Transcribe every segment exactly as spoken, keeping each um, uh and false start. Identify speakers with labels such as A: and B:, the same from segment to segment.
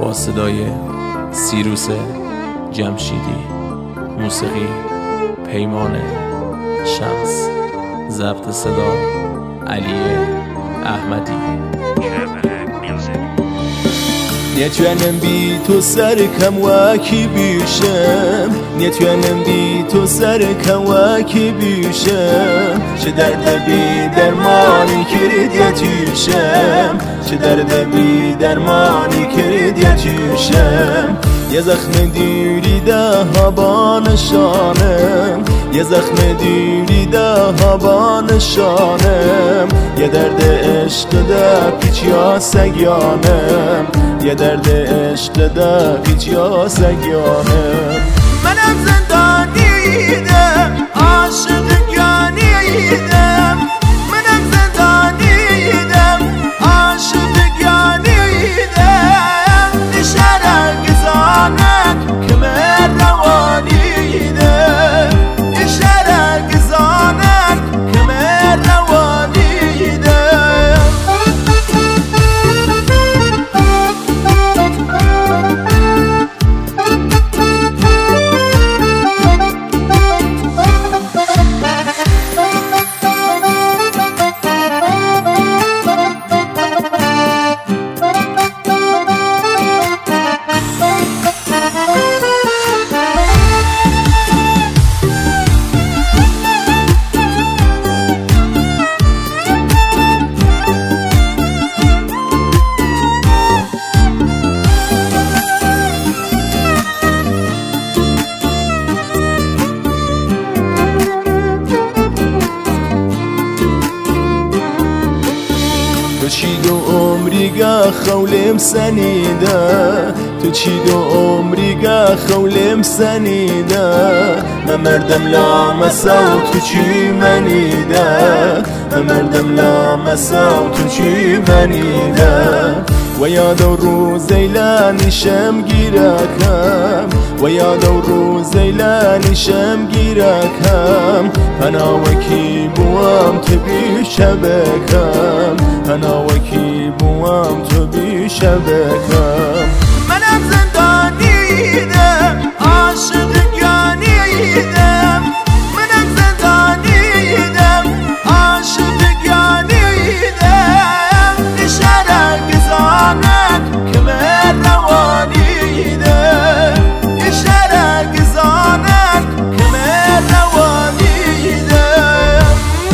A: با صدای سیروس جمشیدی، موسیقی پیمان شمس، ضبط صدا علی احمدی.
B: نتوانم بی تو سرکم وکی بیشم، نتوانم بی تو سرکم وکی بیشم. چه درد بی درمانی کرد یتیشم، چه درد بی درمانی کرد یتیشم. یه زخم دیری ده ها با نشانم، یه زخم دیری ده ها با نشانم. یه درد عشق ده پیچ یا سگیانم، یه درد عشق ده پیچ یا سگیانم.
C: منم زندانیدم، عاشق گیانیدم. منم زندانیدم، عاشق گیانیدم. نشرق زانت که من روانیدم، نشرق زانت که من روانیدم.
B: تو چی دو عمریگه خولم سنیده، تو چی دو عمریگه خولم سنیده. من مردم لامسا و تو چی منیده، من مردم لامسا و تو چی منیده. و یاد و روز ایلانیشم گیرکم، و یاد و روز ایلانیشم گیرکم. پناوکی بوام تو بیشه بکم، پناوکی بوام تو بیشه بکم.
C: منم زندانیدم، عاشق گیانیدم. منم زندانیدم، عاشق گیانیدم. نشرق زانت که من روانیدم، نشرق زانت که من روانیدم.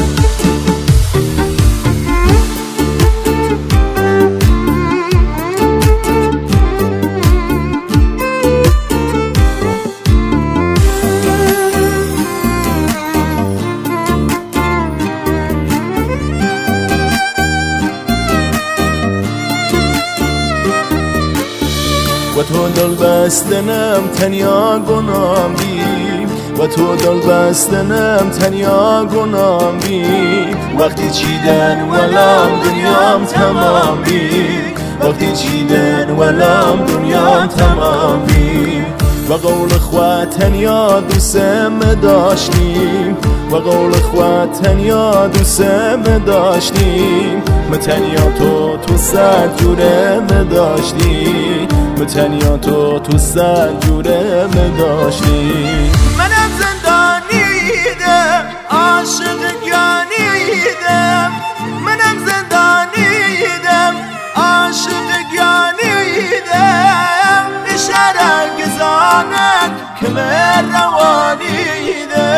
B: و تو دل بستنم تنیا گنام بی، و تو دل بستنم تنیا گنام بی. وقتی چیدن ولام دنیام تمام بی، وقتی چیدن ولام دنیام تمام بی. و قول خواه تنیا دوستم داشتیم، و قول خواه تنیا دوستم داشتیم. متنیا تو تو سر جورم داشتی، متنیا تو تو سر جورم داشتی.
C: منم زندانیدم، عاشق گیانیدم. منم زندانیدم، عاشق گیانیدم. نشرق زانت که من روانیدم.